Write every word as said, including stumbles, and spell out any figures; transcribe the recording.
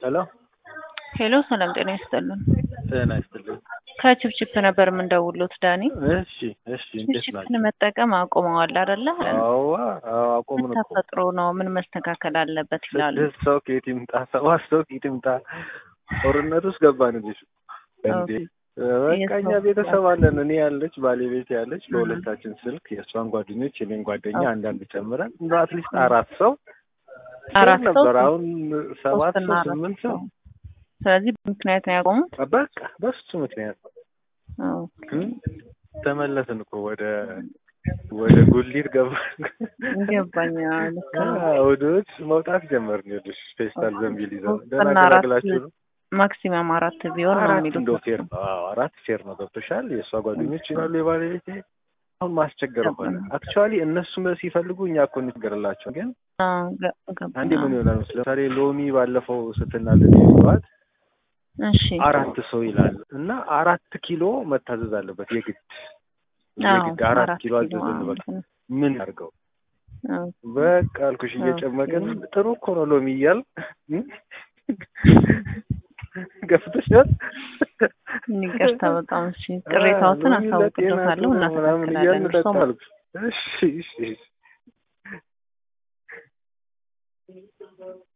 ሄሎ ሄሎ ሰላም ጤና ይስጥልን። ጤና ይስጥልኝ። ከችፕችፕ ነበር የምንደውሉት ዳኒ። እሺ እሺ፣ እንዴት ናችሁ? ችፕችፕን መጠቀም አቁመዋል አይደለ? አዎ አዎ፣ አቆምን እኮ። ተፈጥሮ ነው፣ ምን መስተካከል አለበት ይላሉ። ስድስት ሰው ከየት ይምጣ? ሰባት ሰው ከየት ይምጣ? ጦርነት ውስጥ ገባን እንዴ? እንዴ በቃ እኛ ቤተሰብ አለን። እኔ ያለች ባለቤት ያለች፣ ለሁለታችን ስልክ የእሷን ጓደኞች የኔን ጓደኛ አንዳንድ ጨምረን እንደ አትሊስት አራት ሰው አራት ሰው ነበር። አሁን ሰባት ሰው ስምንት ሰው። ስለዚህ ምክንያት ነው ያቆሙት። በቃ በሱ ምክንያት ኦኬ ተመለስን እኮ ወደ ወደ ጉሊት ገባን። ገባኛል። ወዶች መውጣት ጀመርን። ይኸውልሽ ፌስታል ዘንቢል ይዘን ደህና ገላግላችሁ ነው። ማክሲመም አራት ቢሆን ነው የሚሉት። እንደው ፌር ነው። አዎ አራት ፌር ነው። ገብቶሻል። የእሷ ጓደኞች ይላሉ የባለቤቴ። አሁን ማስቸገር ሆነ። አክቹዋሊ እነሱም ሲፈልጉ እኛ እኮ እንቸገርላቸው። ግን አንዴ ምን ይሆናል መሰለኝ፣ ለምሳሌ ሎሚ ባለፈው ስትናደድ ይሏት እሺ አራት ሰው ይላል እና አራት ኪሎ መታዘዝ አለበት የግድ የግድ አራት ኪሎ አዘዝን። በቃ ምን ያርገው? በቃ አልኩሽ እየጨመቅን ጥሩ እኮ ነው ሎሚ እያል ገፍተሻል። ይቅርታ በጣም እሺ፣ ቅሬታዎትን አሳውቅልዎታለሁ፣ እናስተካክላለን። እሺ እሺ